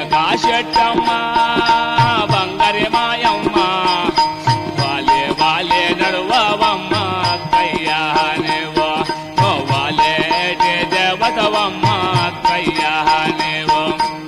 చిలకా చెట్టమ్మ బంగారి మాయమ్మ వాలే వాలే నడువమ్మ అక్కయ్యా నీవో ఓ వాలే దేవతవమ్మ అక్కయ్యా నీవో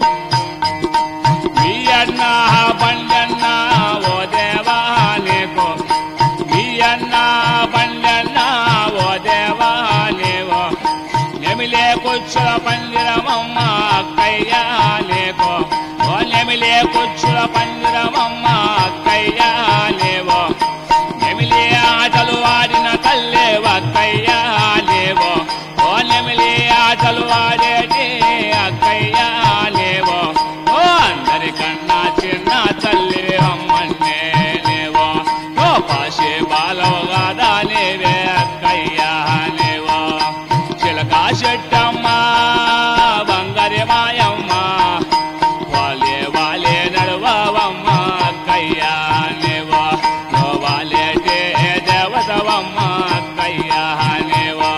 మీ అన్న బండన్న ఓ దేవా నీకో మీ అన్న బండన్న ఓ దేవా నీవో నెమిలే కూర్చుల పందిరమమ్మ అక్కయ్యా నీకో ఓ నెమిలే కూర్చుల పందిరమమ్మ అక్కయ్యా నీవో నెమిలే ఆటలు ఆడిన తల్లేవ అక్కయ్యా నీవో ఓ నెమిలే ఆటలు ఆడేటి అక్కయ్యా నీవో ఓ అందరికన్నా చిన్న తల్లి అమ్మన్నే నీవో ఓ పాశే బాలవగాదా నీవే అక్కయ్యా నీవో చిలకా చెట్టమ్మ బంగారి మాయమ్మ వాలే వాలే నడువమ్మ అక్కయ్యా నీవో ఓ వాలేటే దేవతవమ్మ అక్కయ్యా నీవో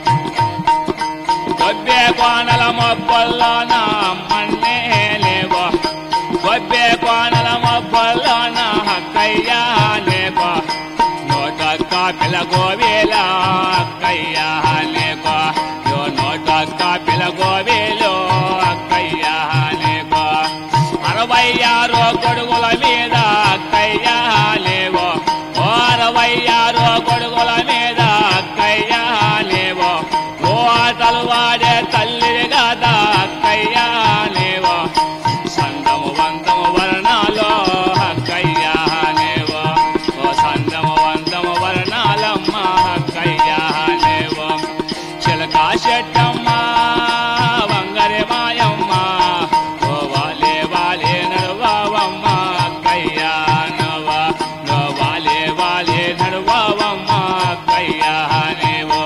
గొబ్బే కోనల మొబ్బల్లోన అమ్మన్నే నీవో గొబ్బే కోనల మొబ్బల్లోన అక్కయ్యా నీవో నోటక్క పిలగోవేలా అక్కయ్యా నీవో యో నోటక్క పిలగోవేలో అక్కయ్యా నీవో 66 గొడుగుల మీద అక్కయ్యా నీవో ఓ 66 గొడుగుల మీద అక్కయ్యా నీవో ఓ ఆటలు వాడే తల్లి గదా అక్కయ్యా నీవో సందము వందము వర్ణాలో అక్కయ్యా నీవో ఓ సందము వందము వర్ణాలమ్మ అక్కయ్యా నీవో చిలకా చెట్టమ్మ బంగారి మాయమ్మ ఓ వాలే వాలే నడువమ్మ అక్కయ్యా నవ్వా ఓ వాలే వాలే నడువమ్మ అక్కయ్యా నీవో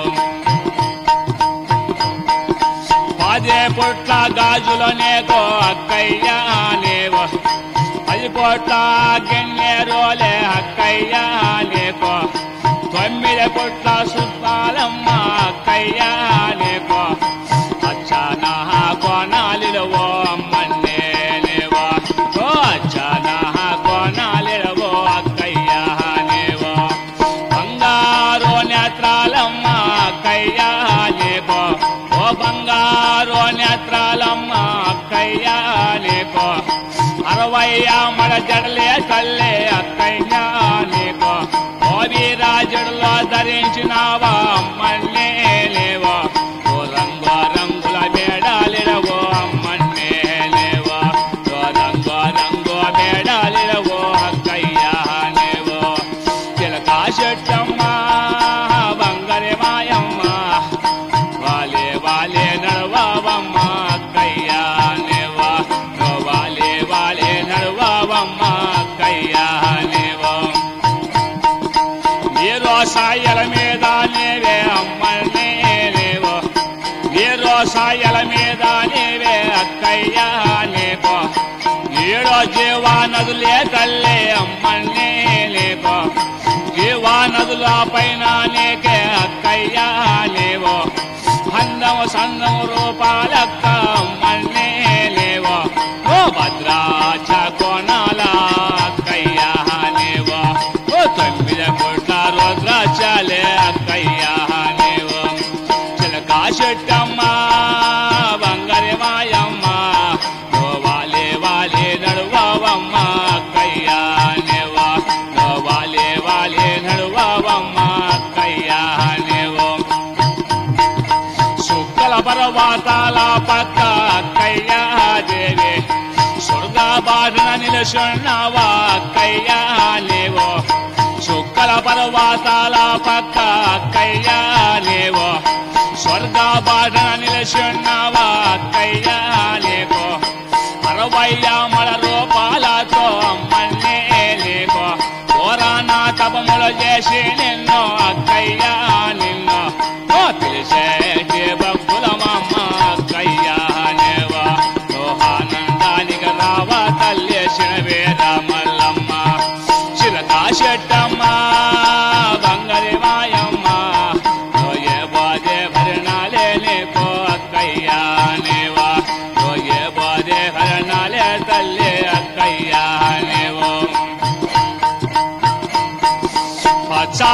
పాదే పొట్ల గాజులనేకో అక్కయ్యా నీవో 10 పొట్ల గిన్నెరోలే అక్కయ్యా నీకో 9 పొట్ల సుత్తాలమ్మ అక్కయ్యా నీకో అచ్చానా కోనాలిలవో అమ్మన్నే నీవో ఓ అచ్చానా కోనాలిలవో అక్కయ్యా నీవో బంగారు నేత్రాలమ్మ అక్కయ్యా నీకో ఓ బంగారు నేత్రాలమ్మ అక్కయ్యా నీకో 60 మడ జడలే తల్లే అక్కయ్యా నీకో ఓ వీరాజుడులో ధరించినావా అమ్మన్నే లేవో ఓ రంగు రంగుల మేడాలిరవో అమ్మన్నే లేవో ఓ రంగు రంగు మేడాలిరవో అక్కయ్యా నీవో చిలకా చెట్టమ్మ బంగారి మాయమ్మ వాలే వాలే నడువమ్మ అక్కయ్యా నీవో ఓ వాలే వాలే నడువమ్మ అక్కయ్యా నీవో నీరో సాయల మీద నీవే అమ్మన్నే నీవో నీరో సాయల మీద నీవే అక్కయ్యా నీవో నీడో జీవా నదులే తల్లే అమ్మన్నే నీవో జీవా నదుల పైన నీకే అక్కయ్యా నీవో అందము సందము రూపాలక్క అమ్మన్నే నీవో ఓ భద్రాచ కోనాల అక్కయ్యా నీవో ఓ 9 పొట్ల రుద్రాచాలే అక్కయ్యా నీవో చిలకా చెట్టమ్మ బంగారి మాయమ్మ ఓ వాలే వాలే నడువమ్మ అక్కయ్యా నీవో ఓ వాలే వాలే నడువమ్మ అక్కయ్యా నీవో సుక్కల పర్వతాల పక్క అక్కయ్యా దేవి స్వర్గ బాటన నిలుచున్నావా అక్కయ్యా నీవో సుక్కల పర్వతాల పక్క అక్కయ్యా నీవో స్వర్గ బాటన నిలుచున్నావా అక్కయ్యా నీవో 60 మడ రూపాలతో అమ్మన్నే నీవో పోరానా తపములు చేసి నిన్ను అక్కయ్యా నిన్ను ఓ పిలిచేటి భక్తులమమ్మ అక్కయ్యా నీవో ఓ ఆనందానికి రావా తల్లి శినవేద మల్లమ్మ చిలకా చెట్టమ్మ బంగారి మాయమ్మ ఓ ఏ బాధే భరణాలే నీకో అక్కయ్యా నీవో ఓ ఏ బాధే భరణాలే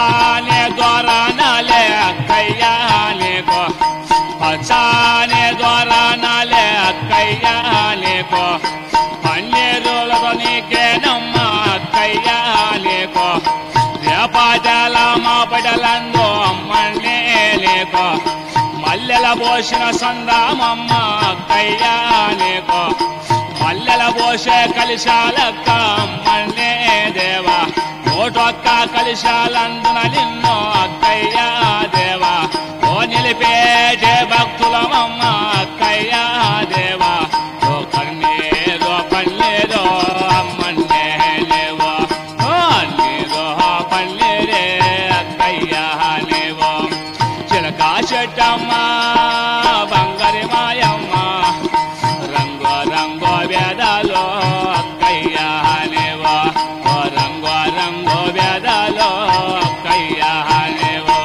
పచ్చానే ద్వారానాలే అక్కయ్యా నీకో పచ్చానే ద్వారానాలే అక్కయ్యా నీకో పన్నీరులతో నీకేనమ్మా అక్కయ్యా నీకో రేపాటల మా పడలందో అమ్మనే నీకో మల్లెల పోసిన సందామమ్మ అక్కయ్యా నీకో మల్లెల పోసే కలిశాలక్క అమ్మనే దేవా ఓటొక్క కలిశాలందున నిన్నో అక్కయ్యా దేవా ఓ నిలిపే జే భక్తులమమ్మ అక్కయ్యా దేవా ఓ కన్నీరో పన్నీరో అమ్మనే లేవో ఓ నీరో పన్నీరే అక్కయ్యా లేవో చిలకా చెట్టమ్మ బంగారి మాయమ్మ రంగో రంగో వేదాలో అక్కయ్యా లేవో ఓ రంగో రంగో వేదాలో అక్కయ్యా లేవో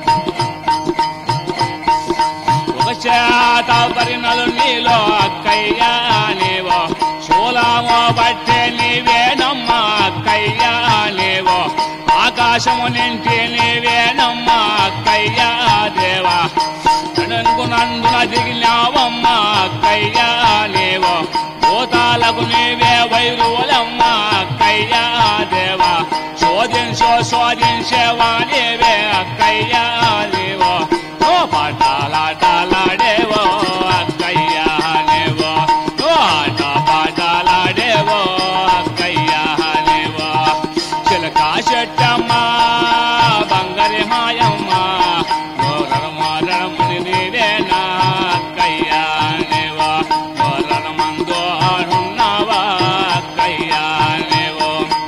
ఒక చేత పరిణలు నీలో అక్కయ్యా లేవో శూలమో బట్టే నీవేనమ్మా అక్కయ్యా లేవో ఆకాశము నింటి నీవేనమ్మా అక్కయ్యా దేవా నందున దిగినావమ్మా అక్కయ్యా లేవో భూతాలకు నీవే వైరువులమ్మా అక్కయ్యా దేవా శోధించేవా నీవే అక్కయ్యా లేవో ఓ పాటలాటలాడేవో అక్కయ్యా లేవో ఓ ఆట పాటలాడేవో అక్కయ్యా లేవో చిలకా చెట్టమ్మా బంగారి మాయమ్మ రణమని నీవేనా అక్కయ్యా లేవో ఓ రణమందో ఆడున్నావా అక్కయ్యా లేవో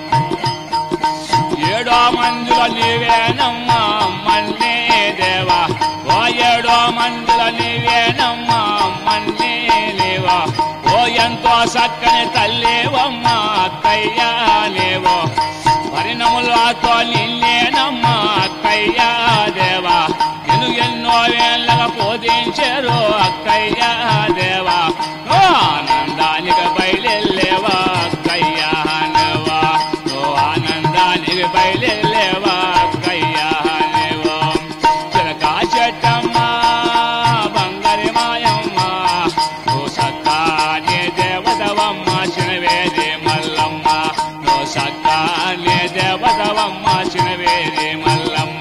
ఏడో మందుల నీవేనమ్మా మన్నే దేవా ఓ ఏడో మందుల నీవేనమ్మా మన్నే లేవో ఓ ఎంతో చక్కని తల్లేవమ్మా అక్కయ్యా లేవో పరిణములతో నిన్నేనమ్మా అక్కయ్యా దేవా నేను ఎన్నో వేళ్ళగా పూజించారు అక్కయ్యా దేవా ఓ ఆనందానికి బయలులేవా అక్కయ్యా నేవా ఓ ఆనందానికి బయలులేవా అక్కయ్యా నేవో చిలకా చెట్టమ్మ బంగారి మాయమ్మ ఓ సక్కానే దేవదవమ్మ చినవేది మల్లమ్మ ఓ సక్కానే దేవదవమ్మ చినవేది మల్లమ్మ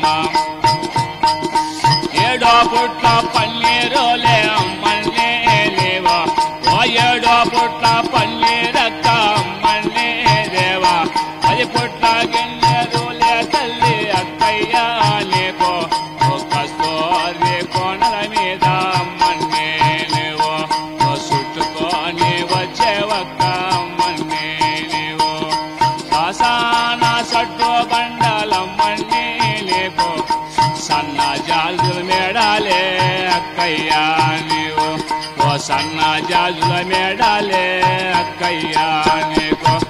ఏడో పుట్ల పన్నీరులే అమ్మనే లేవా ఓ ఏడో పుట్ల పన్నీరక్క అమ్మనే దేవా 10 పుట్ల గిన్నెరులే తల్లి అక్కయ్యా లేకో ఓ కస్తూరి కోణల మీద అమ్మనే లేవో ఓ చుట్టుకొని వచ్చేవక్క అమ్మనే లేవో సాసాన సట్టు బండాలమ్మనే లేకో సన్న జాజుల మేడాలే అక్కయ్యా నీవు ఓ సన్న జాజుల మేడాలే అక్కయ్యా నీకు